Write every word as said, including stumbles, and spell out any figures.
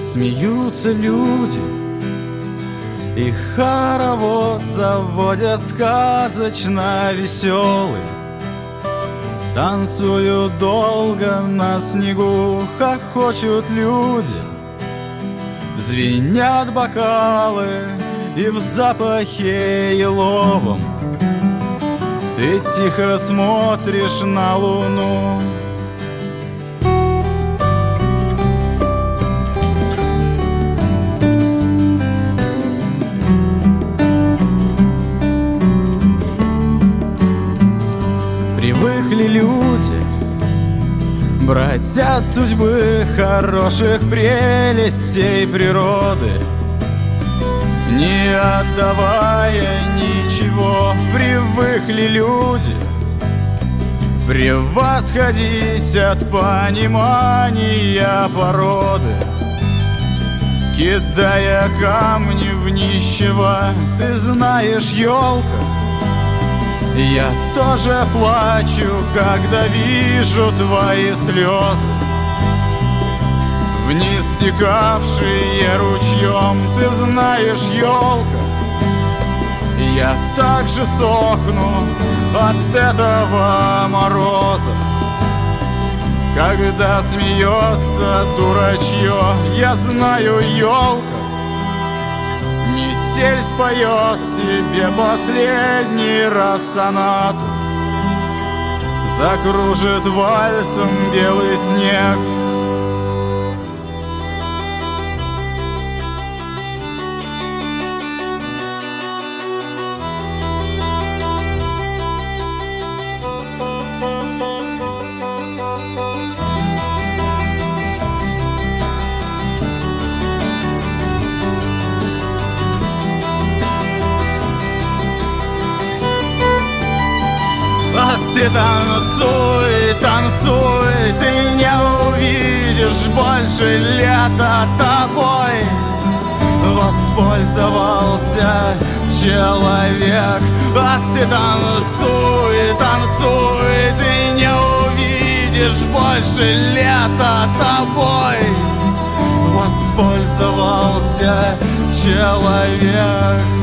Смеются люди, и хоровод заводят сказочно веселый. Танцуют долго на снегу, хохочут люди. Звенят бокалы, и в запахе еловом ты тихо смотришь на луну. Привыкли люди брать от судьбы хороших прелестей природы, не отдавая ничего. Привыкли люди превосходить от понимания породы, кидая камни в нищего. Ты знаешь, елка, я тоже плачу, когда вижу твои слезы, вниз стекавшие ручьем. Ты знаешь, елка, я также сохну от этого мороза, когда смеется дурачье. Я знаю, елка, метель споет тебе последний раз сонату, закружит вальсом белый снег. Ты танцуй, танцуй, ты не увидишь больше лета. Тобой воспользовался человек. А ты танцуй, танцуй, ты не увидишь больше лета. Тобой воспользовался человек.